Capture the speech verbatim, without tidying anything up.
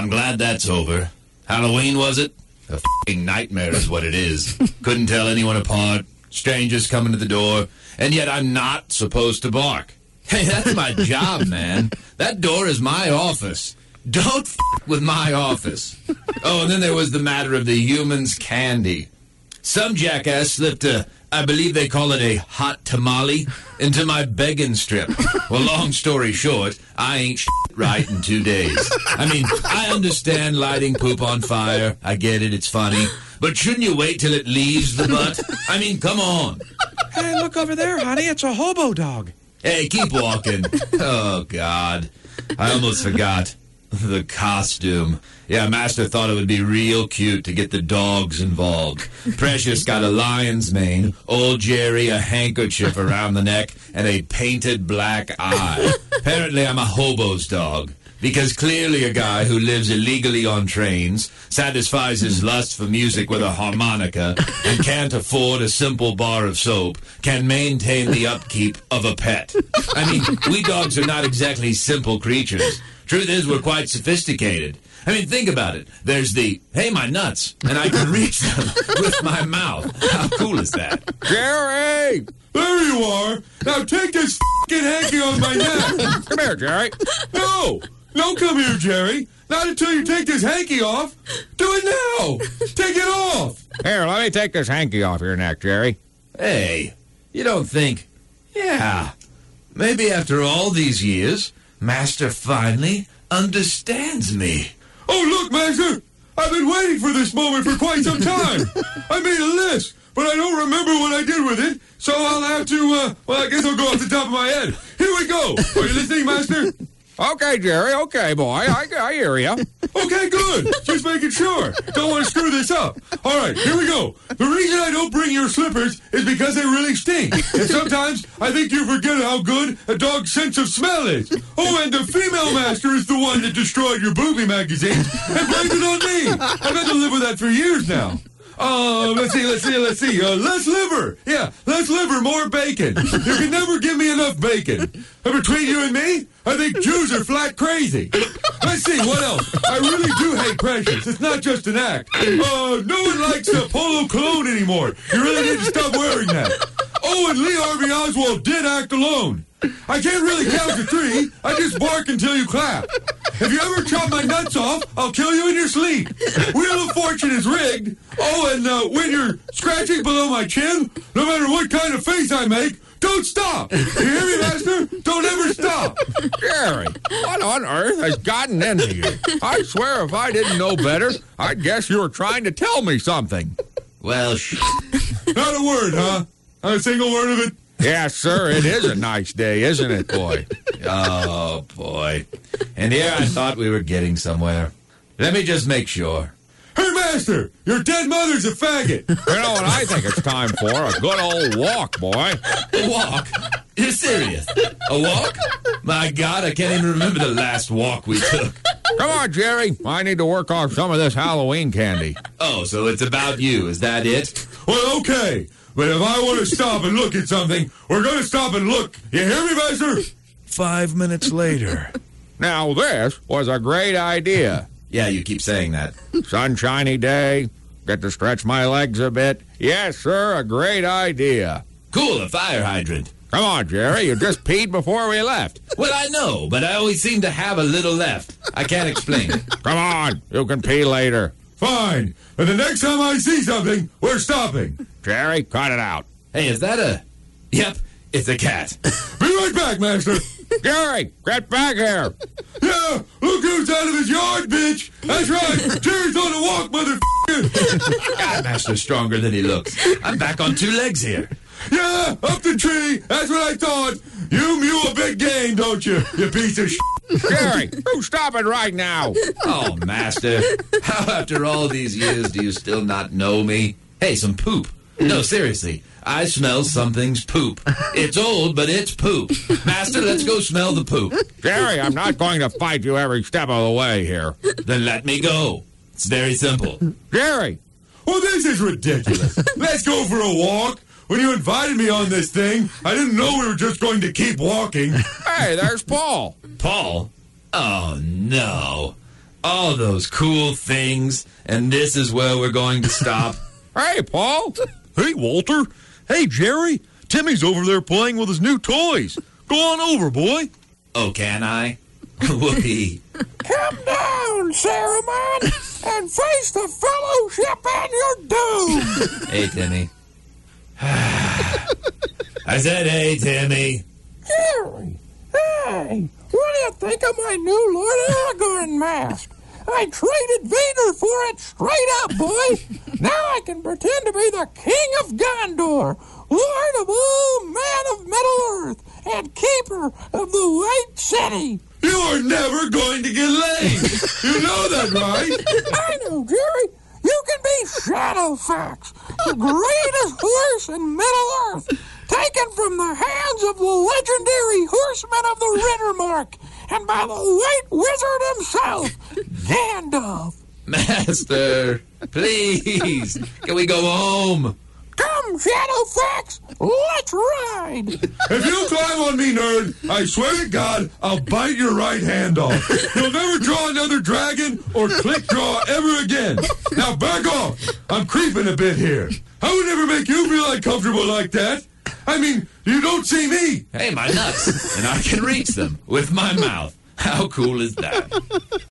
I'm glad that's over. Halloween, was it? A f***ing nightmare is what it is. Couldn't tell anyone apart. Strangers coming to the door. And yet I'm not supposed to bark. Hey, that's my job, man. That door is my office. Don't f*** with my office. Oh, and then there was the matter of the human's candy. Some jackass slipped a, I believe they call it a hot tamale, into my begging strip. Well, long story short, I ain't shit right in two days. I mean, I understand lighting poop on fire. I get it, it's funny. But shouldn't you wait till it leaves the butt? I mean, come on. Hey, look over there, honey. It's a hobo dog. Hey, keep walking. Oh, God. I almost forgot. The costume. Yeah, Master thought it would be real cute to get the dogs involved. Precious got a lion's mane, old Jerry a handkerchief around the neck, and a painted black eye. Apparently I'm a hobo's dog, because clearly a guy who lives illegally on trains, satisfies his lust for music with a harmonica, and can't afford a simple bar of soap, can maintain the upkeep of a pet. I mean, we dogs are not exactly simple creatures. Truth is, we're quite sophisticated. I mean, think about it. There's the, hey, my nuts, and I can reach them with my mouth. How cool is that? Jerry! There you are! Now take this f***ing hanky on my neck! Come here, Jerry. No! Don't come here, Jerry! Not until you take this hanky off! Do it now! Take it off! Here, let me take this hanky off your neck, Jerry. Hey, you don't think, yeah, maybe after all these years, Master finally understands me. Oh, look, Master! I've been waiting for this moment for quite some time. I made a list, but I don't remember what I did with it, so I'll have to, uh, well, I guess I'll go off the top of my head. Here we go. Are you listening, Master? Okay, Jerry. Okay, boy. I, I hear you. Okay, good. Just making sure. Don't want to screw this up. All right, here we go. The reason I don't bring your slippers is because they really stink. And sometimes I think you forget how good a dog's sense of smell is. Oh, and the female master is the one that destroyed your booby magazines and blamed it on me. I've had to live with that for years now. Uh, let's see, let's see, let's see. Uh, less liver. Yeah, less liver, more bacon. You can never give me enough bacon. And between you and me, I think Jews are flat crazy. Let's see, what else? I really do hate Precious. It's not just an act. Uh, no one likes the Polo cologne anymore. You really need to stop wearing that. Oh, and Lee Harvey Oswald did act alone. I can't really count to three. I just bark until you clap. If you ever chop my nuts off, I'll kill you in your sleep. Wheel of Fortune is rigged. Oh, and uh, when you're scratching below my chin, no matter what kind of face I make, don't stop. You hear me, Master? Don't ever stop. Jerry, what on earth has gotten into you? I swear if I didn't know better, I'd guess you were trying to tell me something. Well, sh**. Not a word, huh? Not a single word of it? Yes, sir. It is a nice day, isn't it, boy? Oh, boy. And here I thought we were getting somewhere. Let me just make sure. Hey, Master, your dead mother's a faggot. You know what I think it's time for? A good old walk, boy. A walk? You're serious? A walk? My God, I can't even remember the last walk we took. Come on, Jerry. I need to work off some of this Halloween candy. Oh, so it's about you. Is that it? Well, okay. But if I want to stop and look at something, we're going to stop and look. You hear me, Master? Five minutes later. Now, this was a great idea. Yeah, you keep saying that. Sunshiny day. Get to stretch my legs a bit. Yes, sir, a great idea. Cool, a fire hydrant. Come on, Jerry. You just peed before we left. Well, I know, but I always seem to have a little left. I can't explain it. Come on. You can pee later. Fine. But the next time I see something, we're stopping. Jerry, cut it out. Hey, is that a... Yep, it's a cat. Be right back, Master. Jerry, get back here. Yeah, look who's out of his yard, bitch. That's right. Jerry's on a walk, motherfucker. God, Master's stronger than he looks. I'm back on two legs here. Yeah, up the tree. That's what I thought. You mule a big game, don't you, you piece of shit. Jerry, you stop it right now. Oh, Master. How after all these years do you still not know me? Hey, some poop. No, seriously. I smell something's poop. It's old, but it's poop. Master, let's go smell the poop. Jerry, I'm not going to fight you every step of the way here. Then let me go. It's very simple. Jerry. Well, this is ridiculous. Let's go for a walk. When you invited me on this thing, I didn't know we were just going to keep walking. Hey, there's Paul. Paul? Oh, no. all those cool things, and this is where we're going to stop? Hey, Paul. Hey, Walter. Hey, Jerry. Timmy's over there playing with his new toys. Go on over, boy. Oh, can I? Whoopee. Come down, Saruman, and face the Fellowship and your doom. Hey, Timmy. I said, hey, Timmy. Jerry, hey, what do you think of my new Lord Aragorn mask? I traded Vader for it straight up, boy. Now I can pretend to be the King of Gondor, Lord of all man of Middle-earth, and Keeper of the White City. You are never going to get laid. You know that, right? I know, Jerry. You can be Shadowfax, the greatest horse in Middle-earth, taken from the hands of the legendary horseman of the Rittermark, and by the White Wizard himself, Gandalf. Master, please, can we go home? Come, Shadowfax, let's ride. If you climb on me, nerd, I swear to God, I'll bite your right hand off. You'll never draw another dragon or click draw ever again. Now back off. I'm creeping a bit here. I would never make you feel uncomfortable like that. I mean, you don't see me. Hey, my nuts, and I can reach them with my mouth. How cool is that?